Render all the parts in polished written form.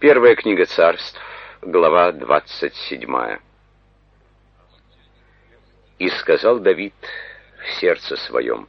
Первая книга Царств, глава 27. «И сказал Давид в сердце своем: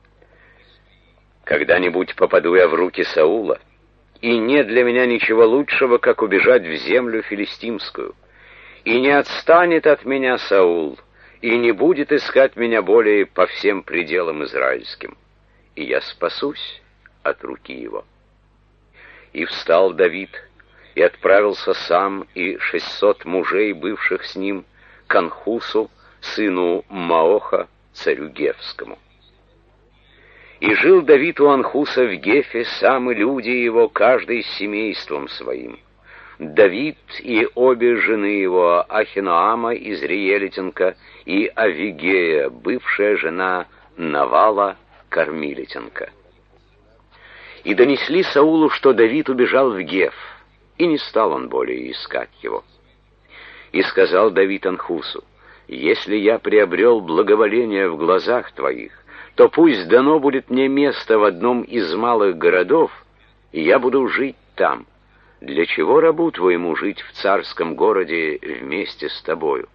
когда-нибудь попаду я в руки Саула, и нет для меня ничего лучшего, как убежать в землю филистимскую. И не отстанет от меня Саул, и не будет искать меня более по всем пределам израильским, и я спасусь от руки его». И встал Давид, и отправился сам и 600 мужей, бывших с ним, к Анхусу, сыну Маоха, царю Гефскому. И жил Давид у Анхуса в Гефе, сам и люди его, каждый с семейством своим. Давид и обе жены его, Ахиноама Изриелитянка и Авигея, бывшая жена Навала Кармилитянка. И донесли Саулу, что Давид убежал в Геф, и не стал он более искать его. И сказал Давид Анхусу: «Если я приобрел благоволение в глазах твоих, то пусть дано будет мне место в одном из малых городов, и я буду жить там. Для чего рабу твоему жить в царском городе вместе с тобою?»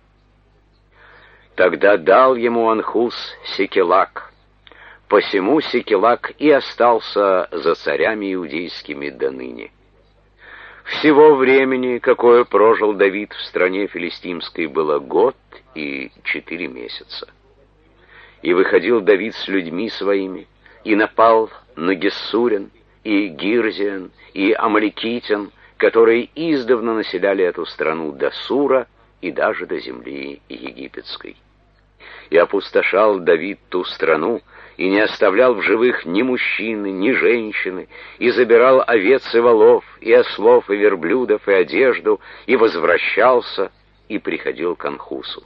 Тогда дал ему Анхус Сикелак. Посему Сикелак и остался за царями иудейскими до ныне. Всего времени, какое прожил Давид в стране филистимской, было 1 год и 4 месяца. И выходил Давид с людьми своими, и напал на Гессурян, и Гирзиан, и Амаликитян, которые издавна населяли эту страну до Сура и даже до земли египетской. И опустошал Давид ту страну, и не оставлял в живых ни мужчины, ни женщины, и забирал овец и волов, и ослов, и верблюдов, и одежду, и возвращался, и приходил к Анхусу.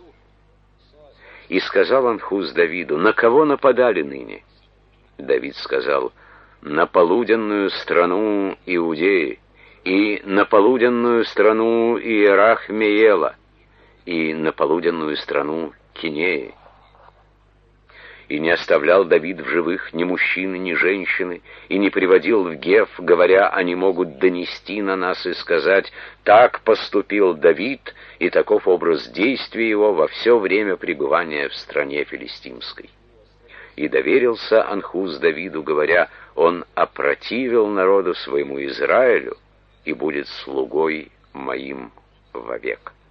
И сказал Анхус Давиду: «На кого нападали ныне?» Давид сказал: «На полуденную страну Иудеи, и на полуденную страну Иерахмеела, и на полуденную страну Кинеи». И не оставлял Давид в живых ни мужчины, ни женщины, и не приводил в Геф, говоря: они могут донести на нас и сказать: так поступил Давид, и таков образ действия его во все время пребывания в стране филистимской. И доверился Анхус Давиду, говоря: он опротивил народу своему Израилю и будет слугой моим вовек.